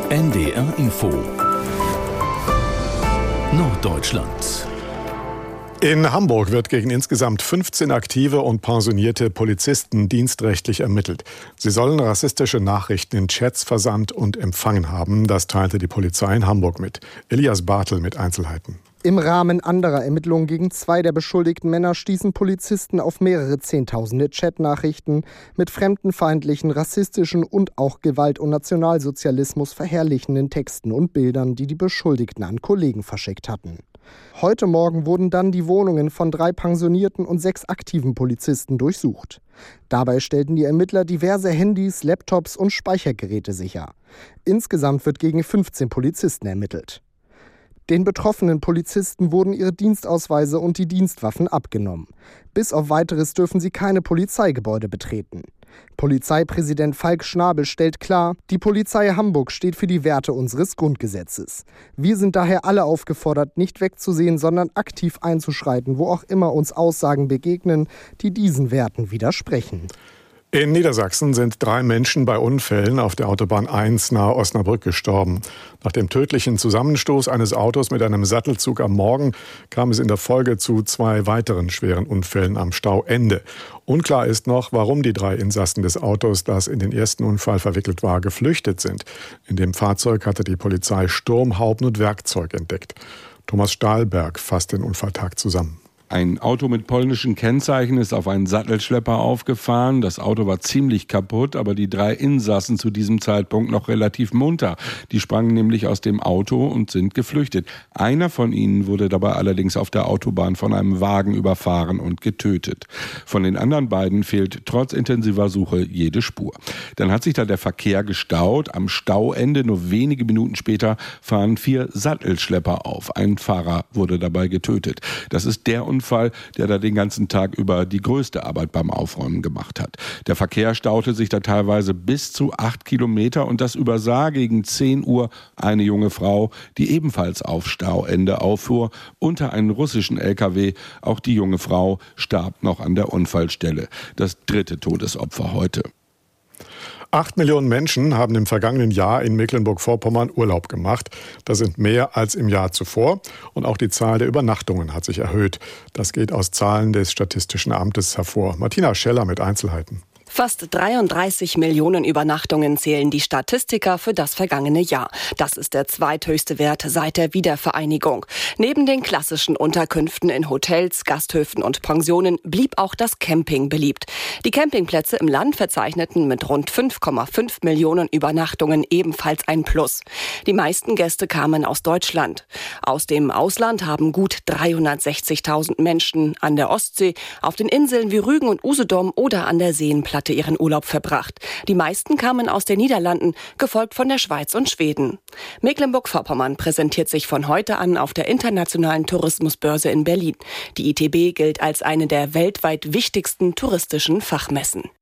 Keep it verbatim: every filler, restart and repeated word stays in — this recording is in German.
N D R Info Norddeutschland. In Hamburg wird gegen insgesamt fünfzehn aktive und pensionierte Polizisten dienstrechtlich ermittelt. Sie sollen rassistische Nachrichten in Chats versandt und empfangen haben. Das teilte die Polizei in Hamburg mit. Elias Bartel mit Einzelheiten. Im Rahmen anderer Ermittlungen gegen zwei der beschuldigten Männer stießen Polizisten auf mehrere Zehntausende Chatnachrichten mit fremdenfeindlichen, rassistischen und auch Gewalt- und Nationalsozialismus verherrlichenden Texten und Bildern, die die Beschuldigten an Kollegen verschickt hatten. Heute Morgen wurden dann die Wohnungen von drei pensionierten und sechs aktiven Polizisten durchsucht. Dabei stellten die Ermittler diverse Handys, Laptops und Speichergeräte sicher. Insgesamt wird gegen fünfzehn Polizisten ermittelt. Den betroffenen Polizisten wurden ihre Dienstausweise und die Dienstwaffen abgenommen. Bis auf Weiteres dürfen sie keine Polizeigebäude betreten. Polizeipräsident Falk Schnabel stellt klar, die Polizei Hamburg steht für die Werte unseres Grundgesetzes. Wir sind daher alle aufgefordert, nicht wegzusehen, sondern aktiv einzuschreiten, wo auch immer uns Aussagen begegnen, die diesen Werten widersprechen. In Niedersachsen sind drei Menschen bei Unfällen auf der Autobahn eins nahe Osnabrück gestorben. Nach dem tödlichen Zusammenstoß eines Autos mit einem Sattelzug am Morgen kam es in der Folge zu zwei weiteren schweren Unfällen am Stauende. Unklar ist noch, warum die drei Insassen des Autos, das in den ersten Unfall verwickelt war, geflüchtet sind. In dem Fahrzeug hatte die Polizei Sturm, Hauben und Werkzeug entdeckt. Thomas Stahlberg fasst den Unfalltag zusammen. Ein Auto mit polnischen Kennzeichen ist auf einen Sattelschlepper aufgefahren. Das Auto war ziemlich kaputt, aber die drei Insassen zu diesem Zeitpunkt noch relativ munter. Die sprangen nämlich aus dem Auto und sind geflüchtet. Einer von ihnen wurde dabei allerdings auf der Autobahn von einem Wagen überfahren und getötet. Von den anderen beiden fehlt trotz intensiver Suche jede Spur. Dann hat sich da der Verkehr gestaut. Am Stauende, nur wenige Minuten später, fahren vier Sattelschlepper auf. Ein Fahrer wurde dabei getötet. Das ist der Unfall, der da den ganzen Tag über die größte Arbeit beim Aufräumen gemacht hat. Der Verkehr staute sich da teilweise bis zu acht Kilometer und das übersah gegen zehn Uhr eine junge Frau, die ebenfalls auf Stauende auffuhr, unter einen russischen L K W. Auch die junge Frau starb noch an der Unfallstelle. Das dritte Todesopfer heute. Acht Millionen Menschen haben im vergangenen Jahr in Mecklenburg-Vorpommern Urlaub gemacht. Das sind mehr als im Jahr zuvor. Und auch die Zahl der Übernachtungen hat sich erhöht. Das geht aus Zahlen des Statistischen Amtes hervor. Martina Scheller mit Einzelheiten. Fast dreiunddreißig Millionen Übernachtungen zählen die Statistiker für das vergangene Jahr. Das ist der zweithöchste Wert seit der Wiedervereinigung. Neben den klassischen Unterkünften in Hotels, Gasthöfen und Pensionen blieb auch das Camping beliebt. Die Campingplätze im Land verzeichneten mit rund fünf Komma fünf Millionen Übernachtungen ebenfalls ein Plus. Die meisten Gäste kamen aus Deutschland. Aus dem Ausland haben gut dreihundertsechzigtausend Menschen an der Ostsee, auf den Inseln wie Rügen und Usedom oder an der Seenplatte ihren Urlaub verbracht. Die meisten kamen aus den Niederlanden, gefolgt von der Schweiz und Schweden. Mecklenburg-Vorpommern präsentiert sich von heute an auf der internationalen Tourismusbörse in Berlin. Die I T B gilt als eine der weltweit wichtigsten touristischen Fachmessen.